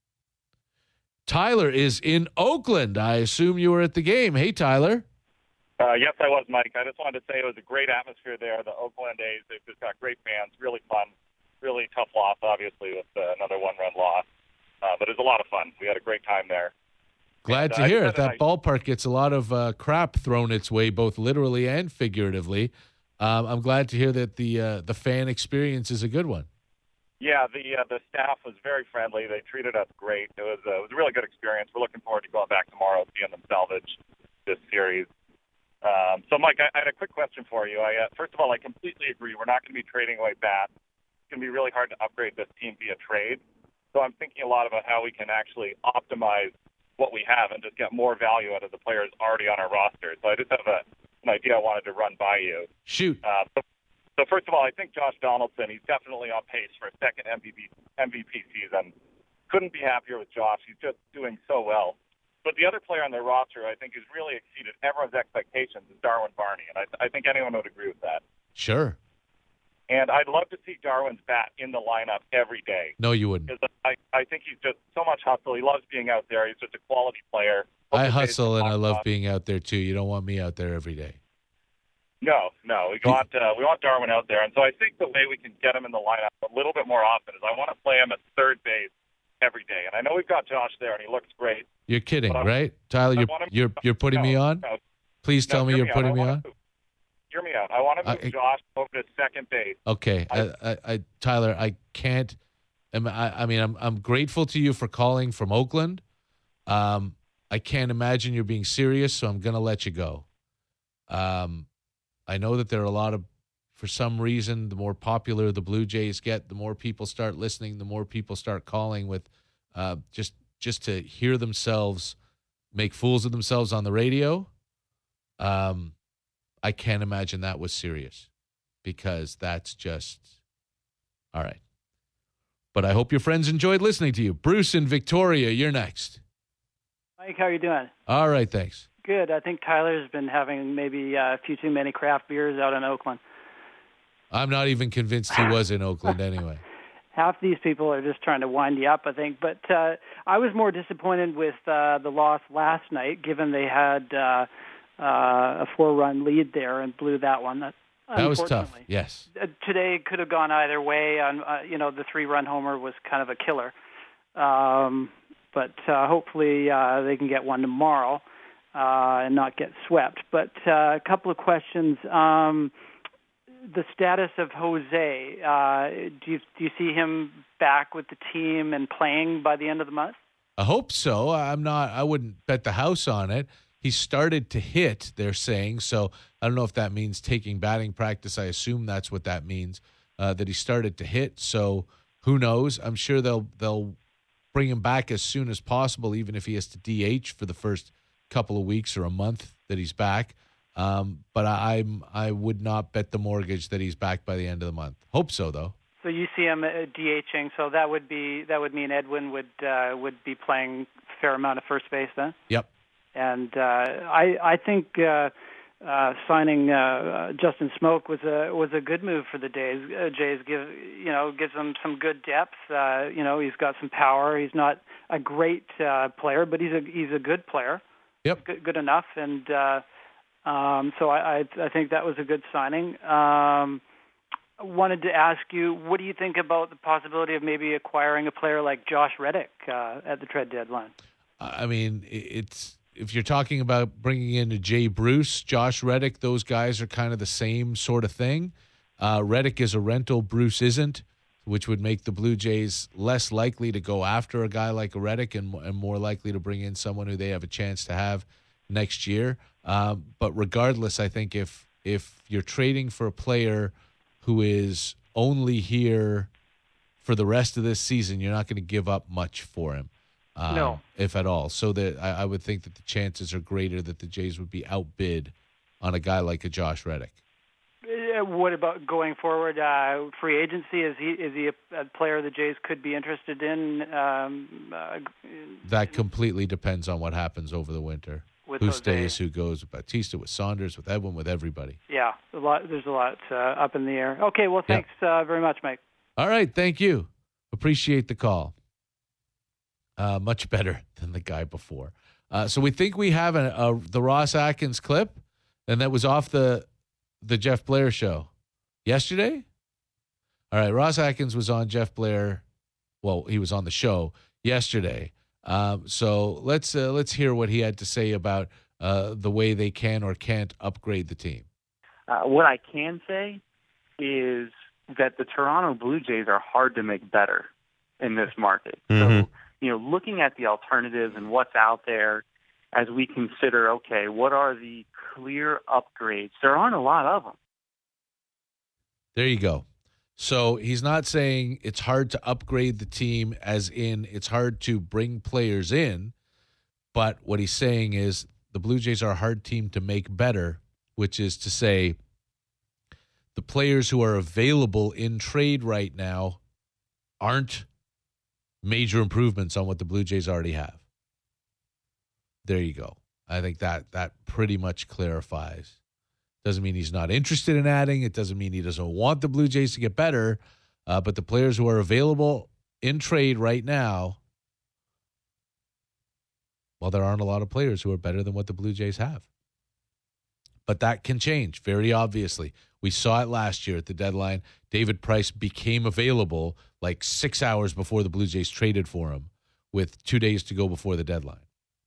S2: Tyler is in Oakland. I assume you were at the game. Hey, Tyler.
S19: Yes, I was, Mike. I just wanted to say it was a great atmosphere there. The Oakland A's, they've just got great fans, really fun, really tough loss, obviously, with another one-run loss. But it was a lot of fun. We had a great time there.
S2: Glad to hear it. That ballpark gets a lot of crap thrown its way, both literally and figuratively. I'm glad to hear that the fan experience is a good one.
S19: Yeah, the staff was very friendly. They treated us great. It was a really good experience. We're looking forward to going back tomorrow, seeing them salvage this series. So, Mike, I had a quick question for you. First of all, I completely agree. We're not going to be trading away bats. It's going to be really hard to upgrade this team via trade. So I'm thinking a lot about how we can actually optimize what we have and just get more value out of the players already on our roster. So I just have an idea I wanted to run by you.
S2: Shoot.
S19: So first of all, I think Josh Donaldson, he's definitely on pace for a second MVP season. Couldn't be happier with Josh. He's just doing so well. But the other player on their roster I think has really exceeded everyone's expectations is Darwin Barney, and I think anyone would agree with that.
S2: Sure.
S19: And I'd love to see Darwin's bat in the lineup every day.
S2: No, you wouldn't.
S19: Because I think he's just so much hustle. He loves being out there. He's just a quality player.
S2: I hustle and I love being out there too. You don't want me out there every day.
S19: No. We want Darwin out there. And so I think the way we can get him in the lineup a little bit more often is I want to play him at third base every day. And I know we've got Josh there, and he looks great.
S2: You're kidding, right? Tyler, you're putting me on?
S19: No.
S2: Please tell me you're putting me on.
S19: Hear me out. I want to move Josh over to second base.
S2: Okay. Tyler, I can't. I'm grateful to you for calling from Oakland. I can't imagine you're being serious, so I'm going to let you go. I know that there are a lot of, for some reason, the more popular the Blue Jays get, the more people start listening, the more people start calling with just to hear themselves make fools of themselves on the radio. I can't imagine that was serious, because that's just all right. But I hope your friends enjoyed listening to you. Bruce in Victoria, you're next.
S20: Mike, how are you doing?
S2: All right, thanks.
S20: Good. I think Tyler's been having maybe a few too many craft beers out in Oakland.
S2: I'm not even convinced he was in Oakland anyway.
S20: Half these people are just trying to wind you up, I think. But I was more disappointed with the loss last night, given they had a 4-run lead there and blew that one.
S2: That was tough, yes.
S20: Today could have gone either way. The 3-run homer was kind of a killer. But hopefully they can get one tomorrow and not get swept. But a couple of questions. The status of Jose, do you see him back with the team and playing by the end of the month?
S2: I hope so. I wouldn't bet the house on it. He started to hit, they're saying, so I don't know if that means taking batting practice. I assume that's what that means, that he started to hit. So who knows? I'm sure they'll bring him back as soon as possible, even if he has to DH for the first couple of weeks or a month that he's back. But I would not bet the mortgage that he's back by the end of the month. Hope so, though.
S20: So you see him DHing. So that would mean Edwin would be playing a fair amount of first base then.
S2: Yep.
S20: And I think signing Justin Smoak was a good move for the Jays. Gives them some good depth. He's got some power. He's not a great player, but he's a good player.
S2: Yep.
S20: Good enough. And so I think that was a good signing. Wanted to ask you, what do you think about the possibility of maybe acquiring a player like Josh Reddick at the trade deadline?
S2: I mean, if you're talking about bringing in a Jay Bruce, Josh Reddick, those guys are kind of the same sort of thing. Reddick is a rental, Bruce isn't, which would make the Blue Jays less likely to go after a guy like a Reddick and more likely to bring in someone who they have a chance to have next year. But regardless, I think if you're trading for a player who is only here for the rest of this season, you're not going to give up much for him.
S20: No.
S2: If at all. So that I would think that the chances are greater that the Jays would be outbid on a guy like a Josh Reddick.
S20: What about going forward? Free agency, is he a player the Jays could be interested in?
S2: That completely depends on what happens over the winter. Who stays, who goes, with Bautista, with Saunders, with Edwin, with everybody.
S20: Yeah, there's a lot up in the air. Okay, well, thanks very much, Mike.
S2: All right, thank you. Appreciate the call. Much better than the guy before. So we think we have the Ross Atkins clip. And that was off the Jeff Blair show yesterday. All right, Ross Atkins was on Jeff Blair. Well, he was on the show yesterday. So let's hear what he had to say about the way they can or can't upgrade the team.
S21: What I can say is that the Toronto Blue Jays are hard to make better in this market.
S15: Mm-hmm.
S21: So, looking at the alternatives and what's out there as we consider, okay, what are the clear upgrades? There aren't a lot of them.
S2: There you go. So he's not saying it's hard to upgrade the team as in it's hard to bring players in, but what he's saying is the Blue Jays are a hard team to make better, which is to say the players who are available in trade right now aren't major improvements on what the Blue Jays already have. There you go. I think that pretty much clarifies. Doesn't mean he's not interested in adding. It doesn't mean he doesn't want the Blue Jays to get better. But the players who are available in trade right now, well, there aren't a lot of players who are better than what the Blue Jays have. But that can change, very obviously. We saw it last year at the deadline. David Price became available like 6 hours before the Blue Jays traded for him with 2 days to go before the deadline.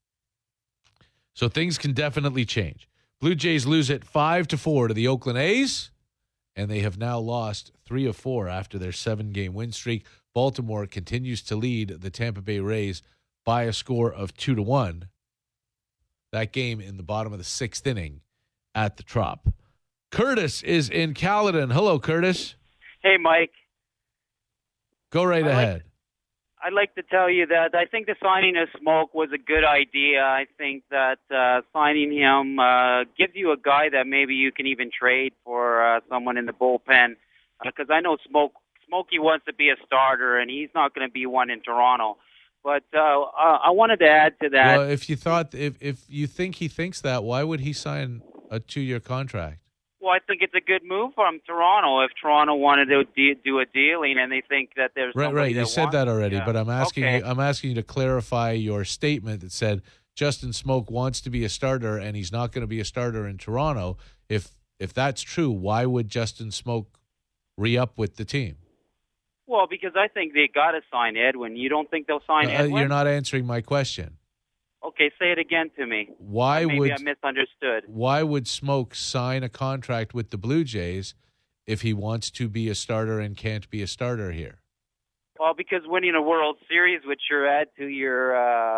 S2: So things can definitely change. Blue Jays lose it 5-4 to the Oakland A's, and they have now lost 3 of 4 after their 7-game win streak. Baltimore continues to lead the Tampa Bay Rays by a score of 2-1. That game in the bottom of the 6th inning at the Trop. Curtis is in Caledon. Hello, Curtis.
S9: Hey, Mike.
S2: Go right ahead.
S9: I'd like to tell you that I think the signing of Smoke was a good idea. I think that signing him gives you a guy that maybe you can even trade for someone in the bullpen. Because I know Smokey wants to be a starter, and he's not going to be one in Toronto. But I wanted to add to that.
S2: Well, if you think he thinks that, why would he sign a 2-year contract?
S9: Well, I think it's a good move from Toronto. If Toronto wanted to do a dealing and they think that there's
S2: right. You said that already,
S9: yeah.
S2: But I'm asking
S9: okay.
S2: I'm asking you to clarify your statement that said Justin Smoke wants to be a starter and he's not going to be a starter in Toronto. If that's true, why would Justin Smoke re-up with the team?
S9: Well, because I think they got to sign Edwin. You don't think they'll sign Edwin?
S2: You're not answering my question.
S9: Okay, say it again to me.
S2: Maybe
S9: I misunderstood.
S2: Why would Smoke sign a contract with the Blue Jays if he wants to be a starter and can't be a starter here?
S9: Well, because winning a World Series would sure add to your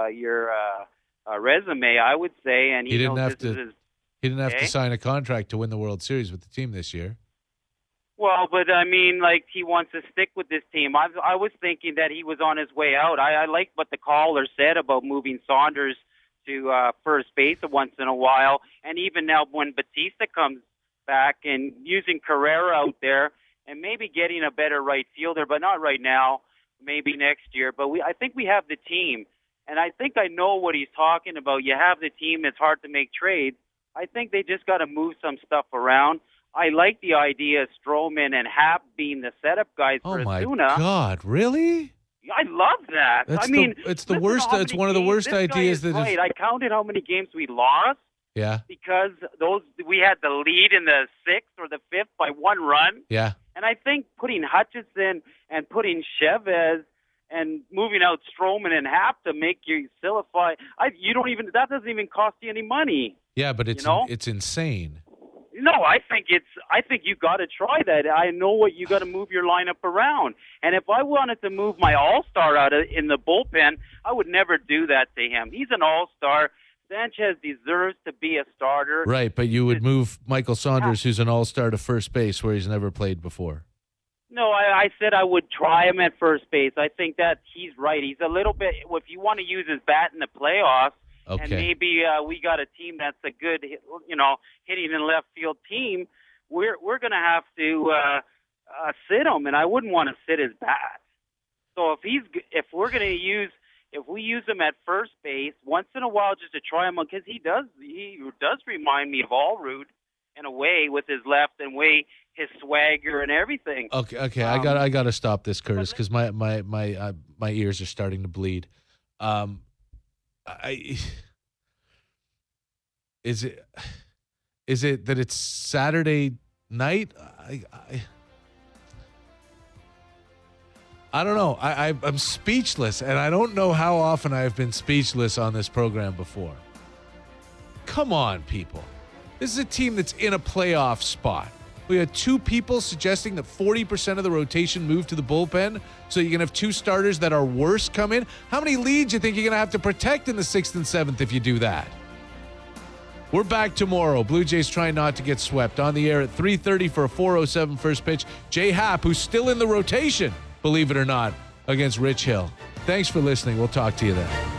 S9: resume, I would say. And
S2: he didn't have to sign a contract to win the World Series with the team this year.
S9: Well, but I mean, like, he wants to stick with this team. I was thinking that he was on his way out. I like what the caller said about moving Saunders to first base once in a while, and even now when Batista comes back and using Carrera out there and maybe getting a better right fielder, but not right now, maybe next year. But I think we have the team, and I think I know what he's talking about. You have the team. It's hard to make trades. I think they just got to move some stuff around. I like the idea of Stroman and Happ being the setup guys for Ozuna.
S2: Oh, my God, really?
S9: I love that.
S2: It's the worst. It's one of the worst ideas that
S9: right. I counted how many games we lost.
S2: Yeah.
S9: Because we had the lead in the 6th or the 5th by 1 run.
S2: Yeah.
S9: And I think putting Hutchinson and putting Chavez and moving out Stroman and Happ to make you silify, that doesn't even cost you any money.
S2: Yeah, but it's insane.
S9: No, I think you got to try that. I know what you got to move your lineup around. And if I wanted to move my all-star out in the bullpen, I would never do that to him. He's an all-star. Sanchez deserves to be a starter.
S2: Right, but you would move Michael Saunders, who's an all-star, to first base where he's never played before.
S9: No, I said I would try him at first base. I think that he's right. He's a little bit, if you want to use his bat in the playoffs,
S2: okay.
S9: And maybe we got a team that's a good, hitting in left field team, we're going to have to sit him, and I wouldn't want to sit his bat. So if we use him at first base once in a while just to try him, because he does remind me of Allrood in a way with his left and his swagger and everything.
S2: Okay, I got to stop this, Curtis, because my ears are starting to bleed. Is Is it that it's Saturday night? I don't know. I'm speechless, and I don't know how often I've been speechless on this program before. Come on, people. This is a team that's in a playoff spot. We had 2 people suggesting that 40% of the rotation move to the bullpen, so you can have 2 starters that are worse come in. How many leads do you think you're going to have to protect in the 6th and 7th if you do that? We're back tomorrow. Blue Jays trying not to get swept. On the air at 3:30 for a 4:07 first pitch. Jay Happ, who's still in the rotation, believe it or not, against Rich Hill. Thanks for listening. We'll talk to you then.